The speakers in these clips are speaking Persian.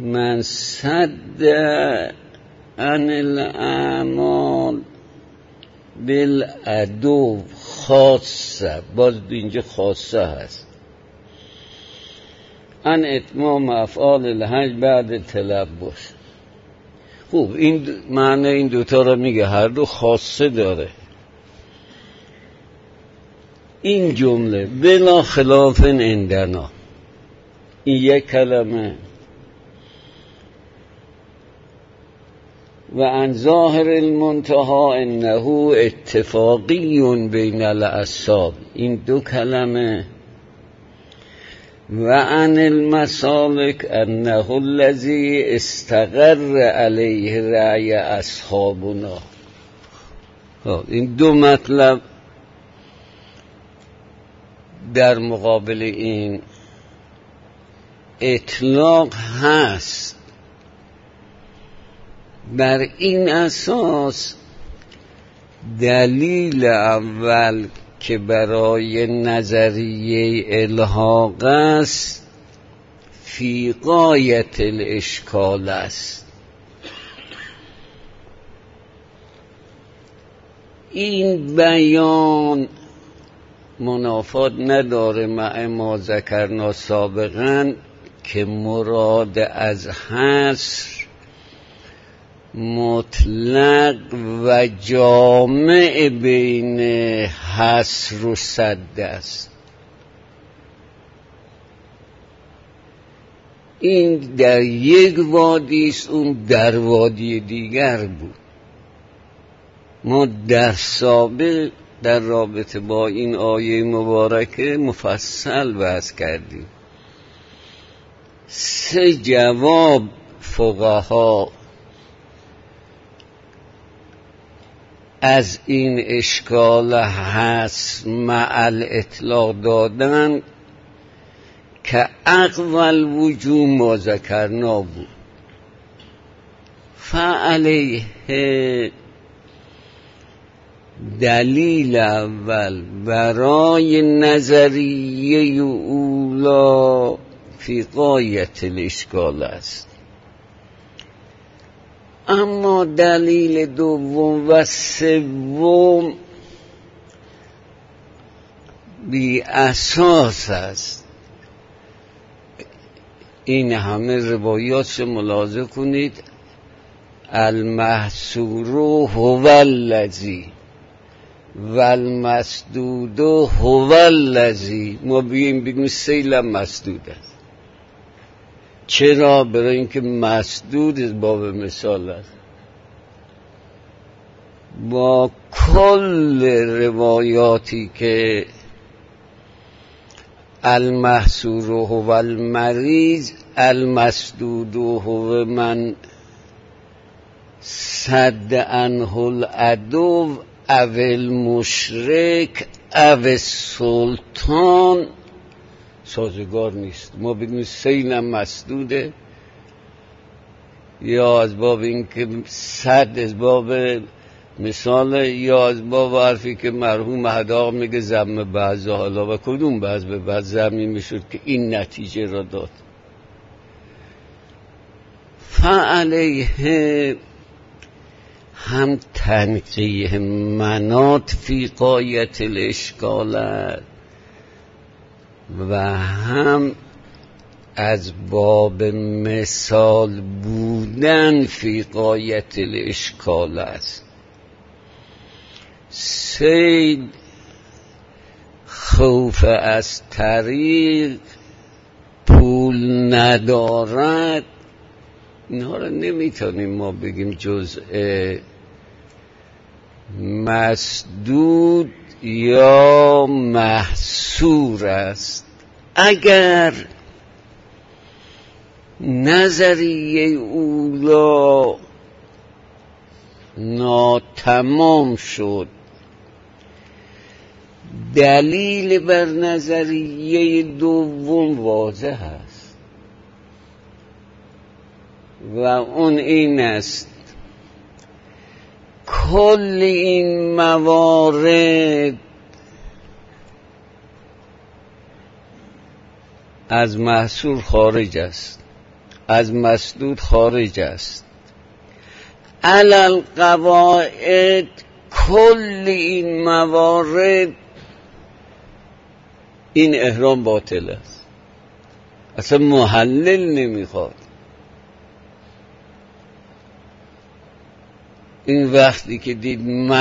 من صد عن الاعمال بالعدو خاصه، باز اینجا خاصه هست، ان اتمام افعال الحج بعد تلبس. خوب، این معنی این دوتا رو میگه، هر دو خاصه داره. این جمله بلا خلاف عندنا، این یک کلمه و عن ظاهر المنتهى انه اتفاقی بین الاصحاب، این دو کلمه، و عن المسالک انه الذی استقر علیه رأی اصحابنا. این دو مطلب در مقابل این اطلاق هست. بر این اساس دلیل اول که برای نظریه الحاق است فی غایت الاشکال است. این بیان منافات نداره مع ما ذکرنا سابقا که مراد از حصر مطلق و جامع بین حصر و سد است. این در یک وادی است، اون در وادی دیگر بود. ما در سابق در رابطه با این آیه مبارکه مفصل بحث کردیم. 3 جواب فقها از این اشکال هست مع الاطلاق دادن که اقوال وجوه ما ذکرنا بود. فعلیه دلیل اول برای نظریه اولا فی غایت الاشکال است. اما دلیل دوم و سوم بی اساس است. این همه روایات ملاحظه کنید. المحصور هو الذی و المسدود هو الذی. ما بگیم سیل مسدود است. چرا؟ برای اینکه مسدود باب مثال است. با کل روایاتی که المحصور هو المریض، المسدود هو من صد عنه العدو او المشرک او السلطان سازگار نیست. ما بگیم سیلم مسدوده، یا از باب اینکه صد از باب مثال، یا از باب حرفی که مرحوم هداق میگه زم بعض حالا و کدوم بعض به بعض زمی میشد که این نتیجه را داد. فعلیه هم تنقیه منات فی غایت الاشکالات و هم از باب مثال بودن فی غایت الاشکال است. سید خوف از طریق پول ندارد، اینها را نمیتونیم ما بگیم جزء مسدود یا محصور است. اگر نظریه اولا ناتمام شد، دلیل بر نظریه دوم واضح است و اون این است کل این موارد از محصور خارج است. از مسدود خارج است. علل قواعد کل این موارد این احرام باطل است، اصلا محلل نمیخواد. این وقتی که دید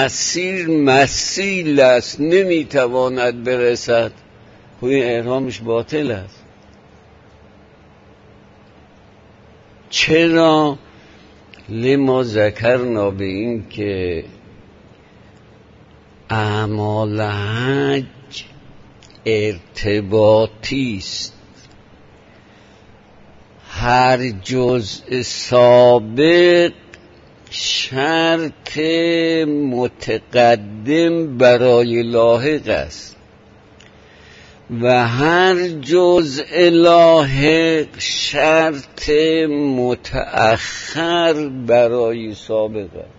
مسیل است نمیتواند برسد، خب این احرامش باطل است. چرا؟ لما ذکرنا به این که اعمال حج ارتباطی است، هر جزء سابق شرط متقدم برای لاحق است و هر جزء لاحق شرط متأخر برای سابق است.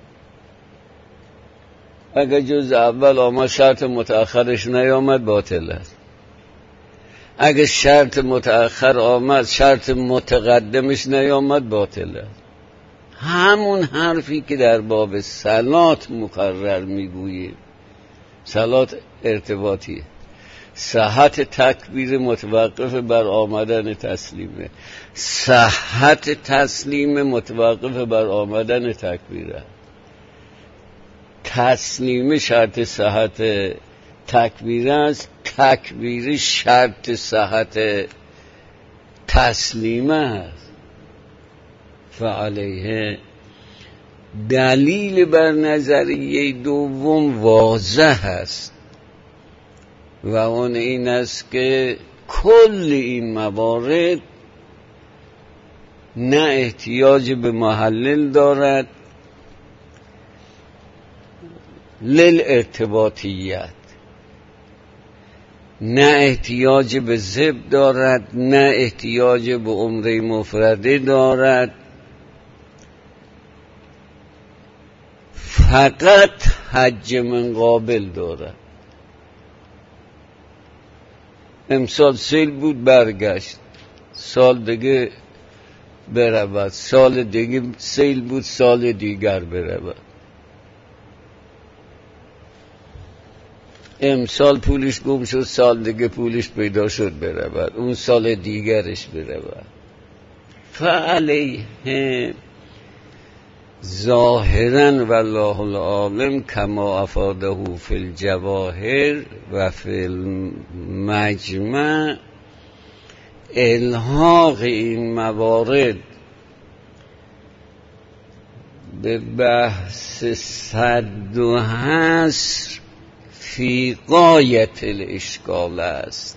اگر جزء اول آمد شرط متأخرش نیامد باطل است، اگر شرط متأخر آمد شرط متقدمش نیامد باطل است. همون حرفی که در باب صلات مکرر میگوییم، صلات ارتباطیه، صحت تکبیر متوقف بر آمدن تسلیمه، صحت تسلیم متوقف بر آمدن تکبیره. تسلیم شرط صحت تکبیر است، تکبیر شرط صحت تسلیمه است. فعلیه دلیل بر نظریه دوم واضح است و اون این است که کل این موارد نه احتیاج به محلل دارد للارتباطیت، نه احتیاج به ذبح دارد، نه احتیاج به عمره مفرده دارد، فقط حج من قابل دارد. امسال سیل بود برگشت، سال دیگه برود، سال دیگه سیل بود سال دیگر برود. امسال پولش گم شد سال دیگه پولش پیدا شد برود، اون سال دیگرش برود. فعلیه ظاهرا والله العالم کما افاده فی الجواهر و فی المجمع الحاق این موارد به بحث صد و حصر فی غایت الاشکال است.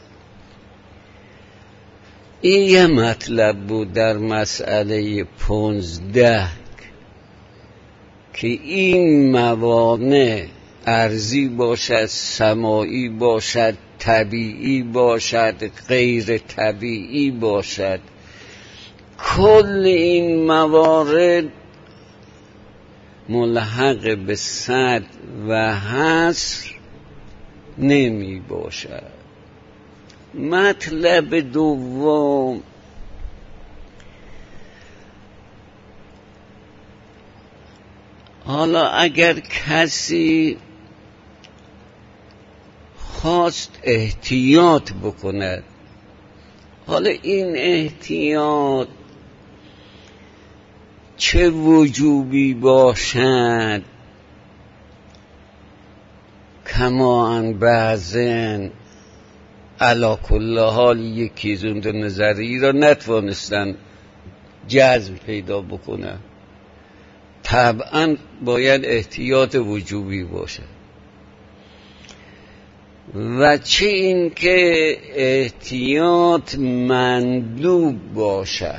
این یه مطلب بود در مسئله 15 که این موانع ارضی باشد، سماعی باشد، طبیعی باشد، غیر طبیعی باشد، کل این موارد ملحق به صد و حصر نمی باشد. مطلب دوم حالا اگر کسی خواست احتیاط بکند، حالا این احتیاط چه وجوبی باشد، کما ان بعضن علا کل حال یکی از اون دو نظری را نتوانستن جزم پیدا بکنن، طبعا باید احتیاط وجوبی باشه. و چه این که احتیاط مندوب باشد،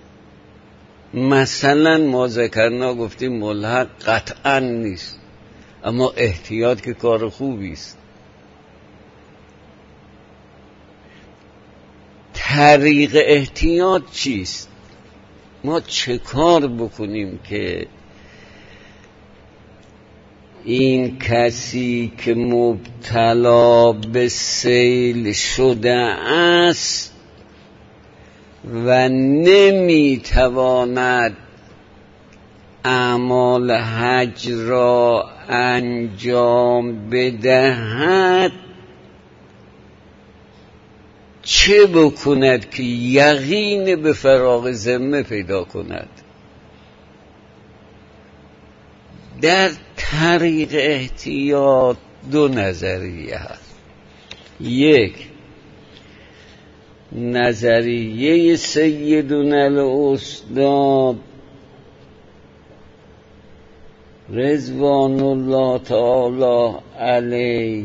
مثلا ما ذکرنا گفتیم ملحق قطعا نیست، اما احتیاط که کار خوبی است. طریق احتیاط چیست؟ ما چه کار بکنیم که این کسی که مبتلا به سیل شده است و نمیتواند اعمال حج را انجام بدهد، چه بکند که یقین به فراغ ذمه پیدا کند؟ در طریق احتیاط دو نظریه هست. یک، نظریه سیدنا الاستاد رضوان الله تعالی علیه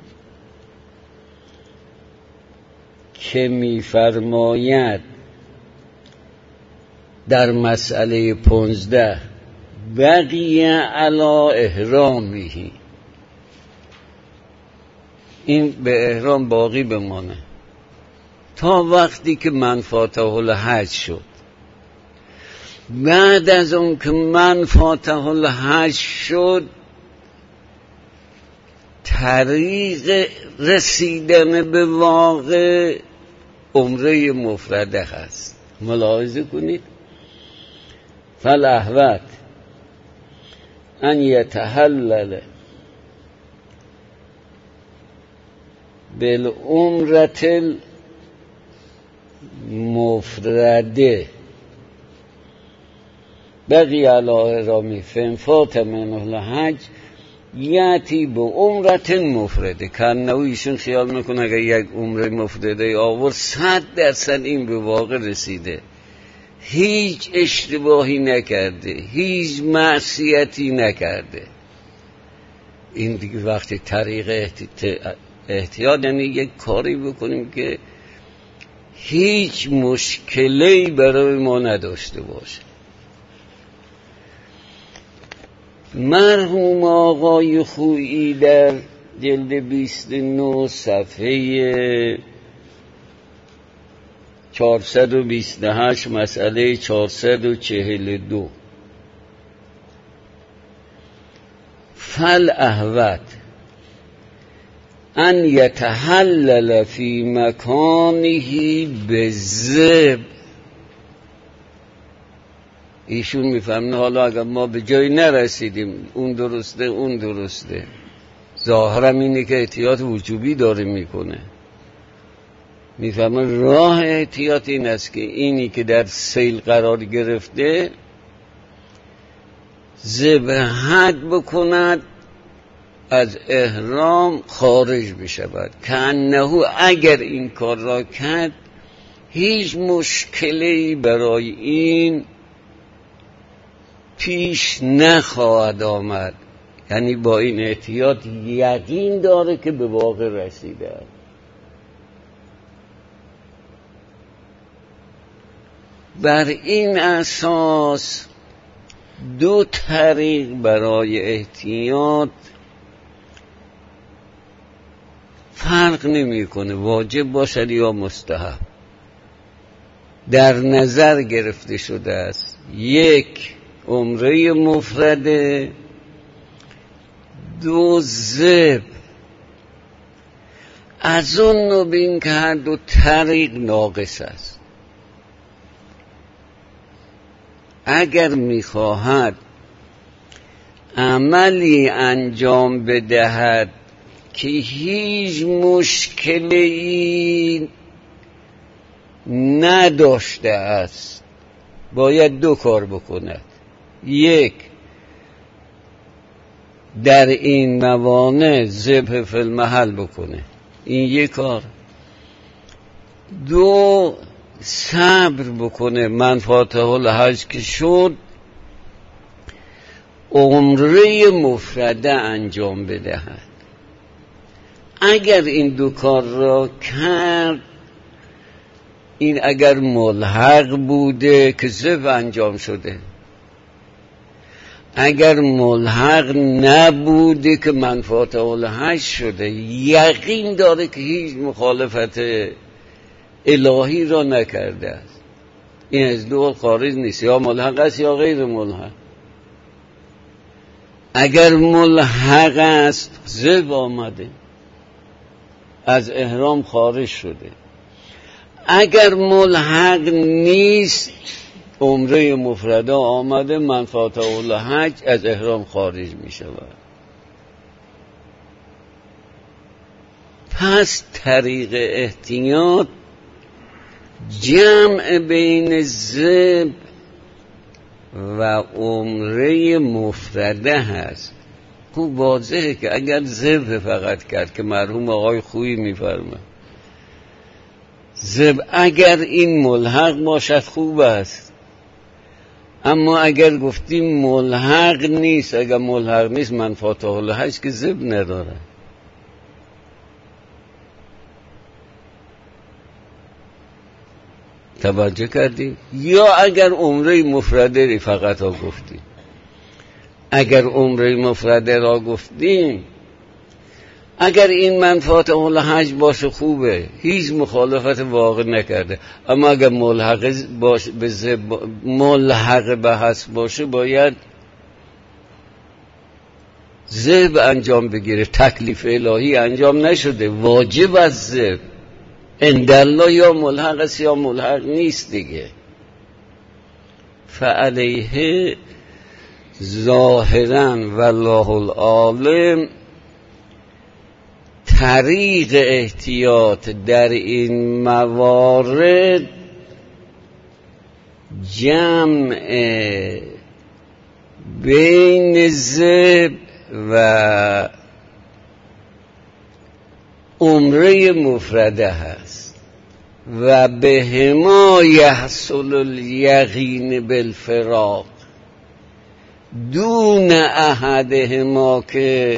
که می‌فرماید در مسئله 15 بقیه علی احرامیه، این به احرام باقی بمانه تا وقتی که من فاتح الحج شد. بعد از اون که من فاتح الحج شد، طریق رسیدن به واقع عمره مفرده هست. ملاحظه کنید، فالاحوط ان یتحلل بالعمرة المفرده بقی علی احرامی فان فات من الحج یاتی به عمرة مفرده. کنه ایشون خیال میکنه اگر یک عمره مفرده آورد 100% این به واقع رسیده، هیچ اشتباهی نکرده، هیچ معصیتی نکرده. این دیگه وقتی طریق احتیاط یعنی یک کاری بکنیم که هیچ مشکلی برای ما نداشته باشه. مرحوم آقای خویی در جلد 29 صفحه 428 مسئله 442 فالاحوط ان یتحلل فی مکانه بالذبح. ایشون میفهمه حالا اگر ما به جایی نرسیدیم اون درسته، ظاهرا اینه که احتیاط وجوبی داره میکنه. میفهمه راه احتیاط این است که اینی که در سیل قرار گرفته ذبح بکند، از احرام خارج بشود، که انه اگر این کار را کرد هیچ مشکلی برای این پیش نخواهد آمد. یعنی با این احتیاط یقین داره که به واقع رسیده. بر این اساس دو طریق برای احتیاط فرق نمی‌کنه، واجب باشد یا مستحب، در نظر گرفته شده است. یک، عمره مفرده، دو، ذبح. از اون نبین که هر دو طریق ناقص است. اگر میخواهد عملی انجام بدهد که هیچ مشکلی نداشته است، باید دو کار بکند. یک، در این موانع ذبح فی المحل بکنه، این یک کار. دو، صبر بکنه، من فاتح الحج که شد عمره مفرده انجام بدهد. اگر این دو کار را کرد، این اگر ملحق بوده که ذبح انجام شده، اگر ملحق نبوده که من فاتح الحج شده، یقین داره که هیچ مخالفت الهی را نکرده است، این از دو خارج نیست، یا ملحق است یا غیر ملحق. اگر ملحق است ذبح آمده، از احرام خارج شده. اگر ملحق نیست عمره مفرده آمده من فاته الحج از احرام خارج می شود. پس طریق احتیاط جمع بین ذبح و عمره مفرده هست. خوب واضحه که اگر ذبح فقط کرد که مرحوم آقای خویی میفرمه ذبح اگر این ملحق باشد خوب است، اما اگر گفتیم ملحق نیست، اگر ملحق نیست من فاته الحج که ذبح نداره. توجه کردیم؟ یا اگر عمره مفرده فقط ها گفتیم، اگر عمره مفرده را گفتیم اگر این منفعت الحج باشه خوبه، هیچ مخالفت واقع نکرده، اما اگر ملحق به حسب باشه باید ذبح انجام بگیره. تکلیف الهی انجام نشده، واجب از ذبح اندالله یا ملحق است یا ملحق نیست دیگه. فعلیه ظاهرا والله العالم طریق احتیاط در این موارد جمع بین ذبح و عمره مفرده هست و به هما یحصل الیقین بالفراق دون احدهما که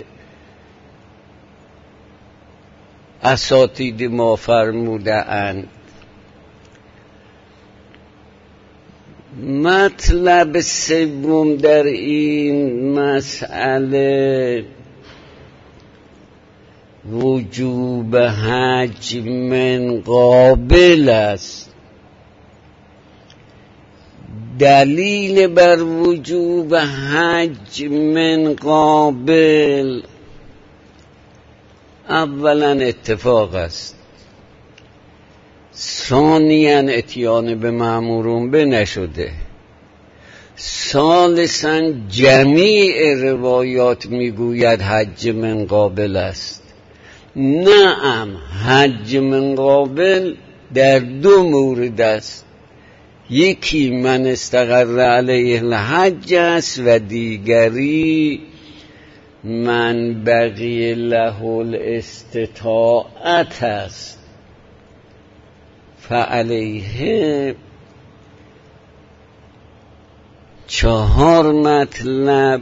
اساتید ما فرموده اند. مطلب سوم در این مسئله وجوب حج من قابل است. دلیل بر وجوب حج من قابل اولا اتفاق است، ثانیاً اتیان به مأمورون به نشده، ثالثاً جمیع روایات میگوید حج من قابل است. نعم حج من قابل در دو مورد است، یکی من استقر علیه الحج است و دیگری من بقی له الاستطاعت است. فعلیه 4 مطلب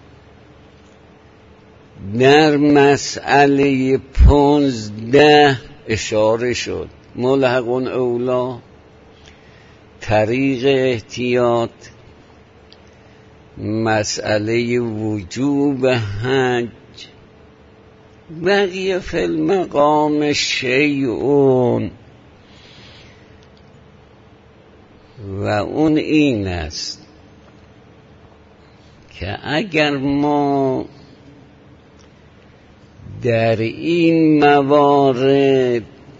در مسئله 15 اشاره شد. ملحق اولا، طریق احتیاط، مسئله وجوب حج، بقیه فی المقام شیئون و اون این است که اگر ما در این موارد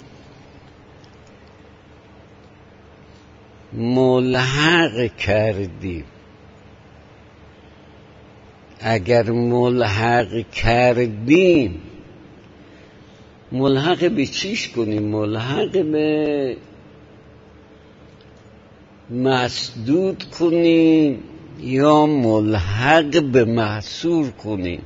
ملحق کردیم، اگر ملحق کردیم ملحق به چیش کنیم؟ ملحق به مسدود کنیم یا ملحق به محصور کنیم؟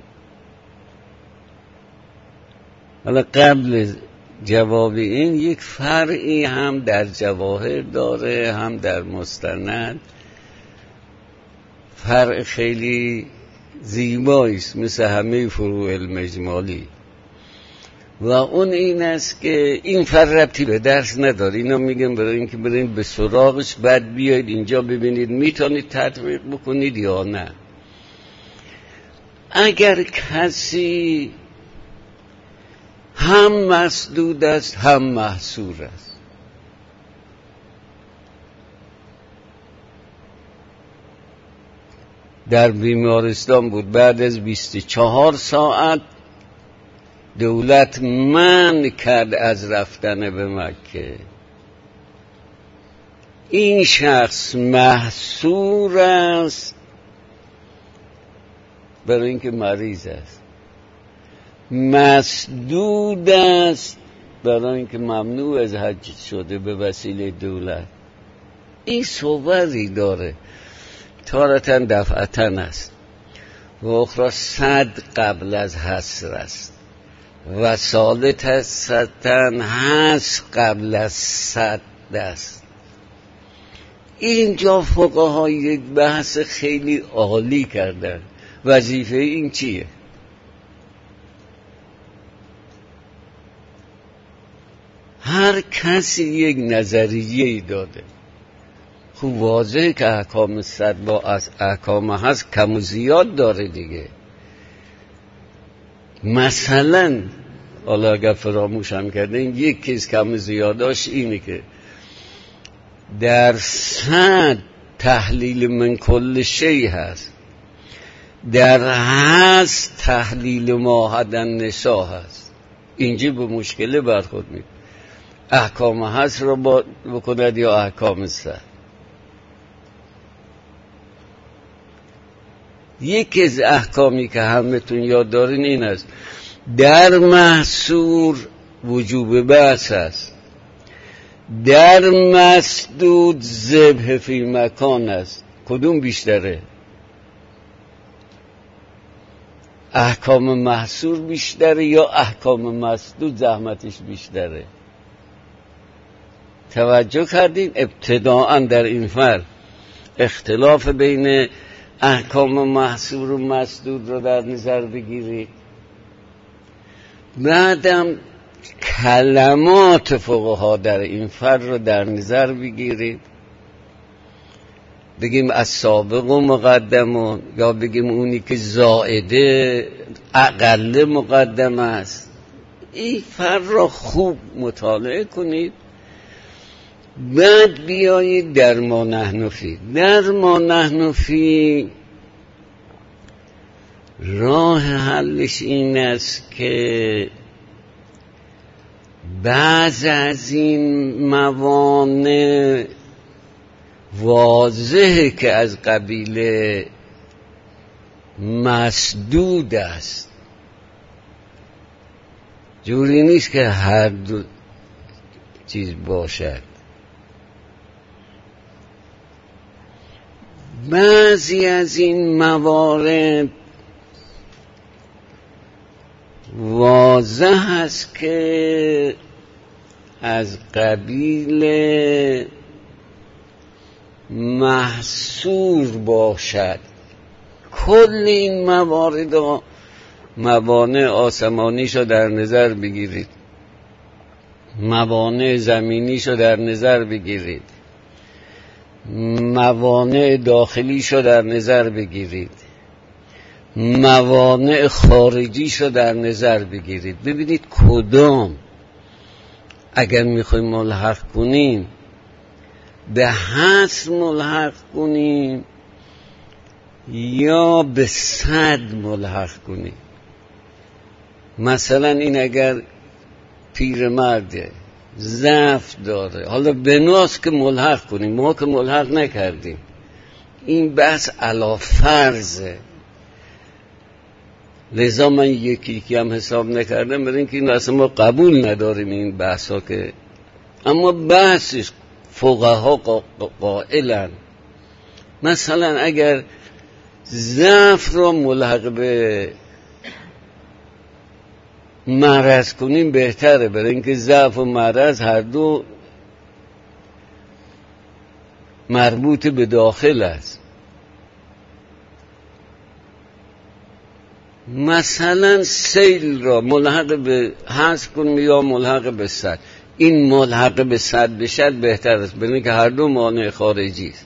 حالا قبل جواب این یک فرعی هم در جواهر داره هم در مستند، فرع خیلی زیبایی است مثل همه فروع المجمالی، و اون این است که این فرع ربطی به درس نداره. اینا میگن برای اینکه برین به سراغش بعد بیاید اینجا ببینید میتونید تطبیق بکنید یا نه. اگر کسی هم مسدود است هم محصور است، در بیمارستان بود، بعد از 24 ساعت دولت منع کرد از رفتن به مکه، این شخص محصور است برای اینکه مریض است، مسدود است برای اینکه ممنوع از حج شده به وسیله دولت. این صوری داره، تارتاً دفعتاً است و اخرى صد قبل از حصر است و ثالثاً حصر قبل از صد است. اینجا فقها یک بحث خیلی عالی کردن. وظیفه این چیه؟ هر کسی یک نظریه‌ای داده. خوب واضحه که احکام صد با از احکام هست کم و زیاد داره دیگه. مثلا حالا اگر فراموشم کردین یک چیز کم و زیاداش اینه که در صد تحلیل من کل شی هست، در هست تحلیل ما حدن نسا هست. اینجا به مشکل برخورد میکنه، احکام هست رو بکند یا احکام صد. یکی از احکامی که همتون یاد دارین این است در محصور وجوب بحث است، در مسدود ذبح فی مکان است. کدوم بیشتره؟ احکام محصور بیشتره یا احکام مسدود زحمتش بیشتره؟ توجه کردین؟ ابتداءً در این فرق اختلاف بین احکام محصور و مسدود رو در نظر بگیرید. بعدم کلمات فقها در این فرق رو در نظر بگیرید. بگیم از سابق و مقدمون یا بگیم اونی که زائده اقل مقدم است. این فرق رو خوب مطالعه کنید. بعد بیایید در ما نحن فی. در ما نحن فی راه حلش این است که بعض از این موانع واضحه که از قبیل مسدود است، جوری نیست که هر دو چیز باشد. بعضی از این موارد واضح است که از قبیل محصور باشد. کل این موارد و موانع آسمانیشو در نظر بگیرید، موانع زمینیشو در نظر بگیرید، موانع داخلیشو در نظر بگیرید، موانع خارجیشو در نظر بگیرید. ببینید کدام اگر میخوایم ملحق کنیم به حصر ملحق کنیم یا به صد ملحق کنیم. مثلا این اگر پیرمرده ضعف داره، حالا بناست که ملحق کنیم، ما که ملحق نکردیم. این بحث علی فرضه، لذا من یکی هم حساب نکردم برای اینکه این اصلا ما قبول نداریم این بحثا که، اما بحثش فقها قائلن. مثلا اگر ضعف رو ملحق به مرض کنیم بهتره، برای اینکه ضعف و مرض هر دو مربوط به داخل است. مثلا سیل را ملحق به حذف کنیم یا ملحق به صد. این ملحق به صد بشد بهتر است، برای اینکه هر دو مانع خارجی است.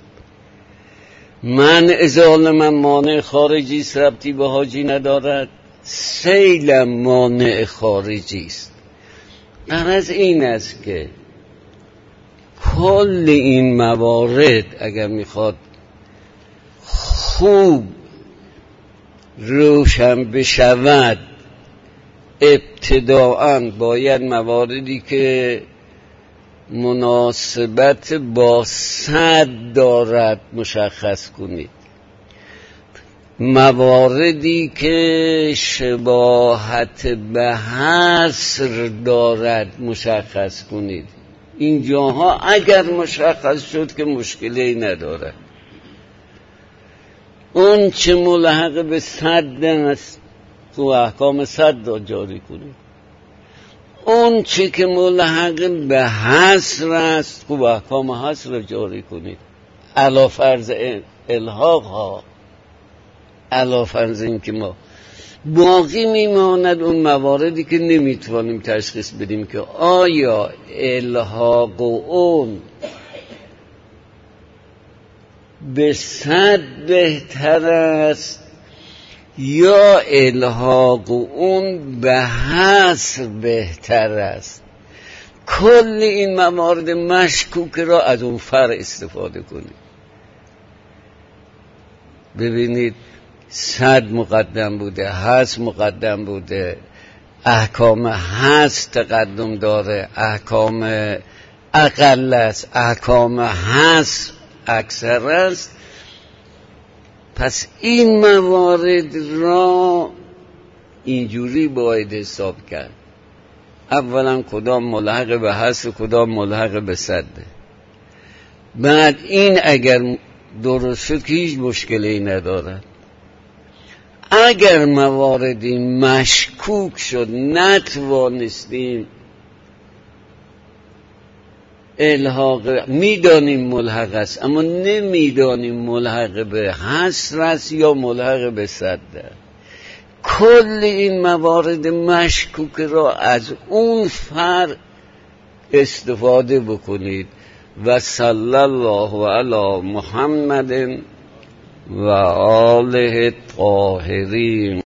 منع ظالما مانع خارجی است، ربطی به حاجی ندارد. سیل مانع خارجی است. غرض این است که کل این موارد اگر میخواد خوب روشن بشود، ابتداءً باید مواردی که مناسبت با صد دارد مشخص کنید. مواردی که شباهت به حصر دارد مشخص کنید. اینجاها اگر مشخص شد که مشکلی ندارد. اون چه ملحق به صد است تو احکام صد را جاری کنید. اون چه که ملحق به حصر است تو احکام حصر را جاری کنید. علا فرض الحاق ها، علا فرض این که ما باقی میماند اون مواردی که نمیتوانیم تشخیص بدیم که آیا الحاق اون به صد بهتر است یا الحاق اون به حصر بهتر است. کل این موارد مشکوک را از اون فرع استفاده کنید. ببینید صد مقدم بوده، حصر مقدم بوده، احکام حصر تقدم داره، احکام اقل است، احکام حصر اکثر است. پس این موارد را اینجوری باید حساب کرد. اولا کدام ملحق به حصر، کدام ملحق به صده. بعد این اگر درست شد که هیچ مشکلی نداره. اگر مواردی مشکوک شد نتوانستیم الحاق، میدانیم ملحق است اما نمیدانیم ملحق به حصر است یا ملحق به صده. کل این موارد مشکوک را از اون فرع استفاده بکنید. و صلی الله علی محمد و آله الطاهرین.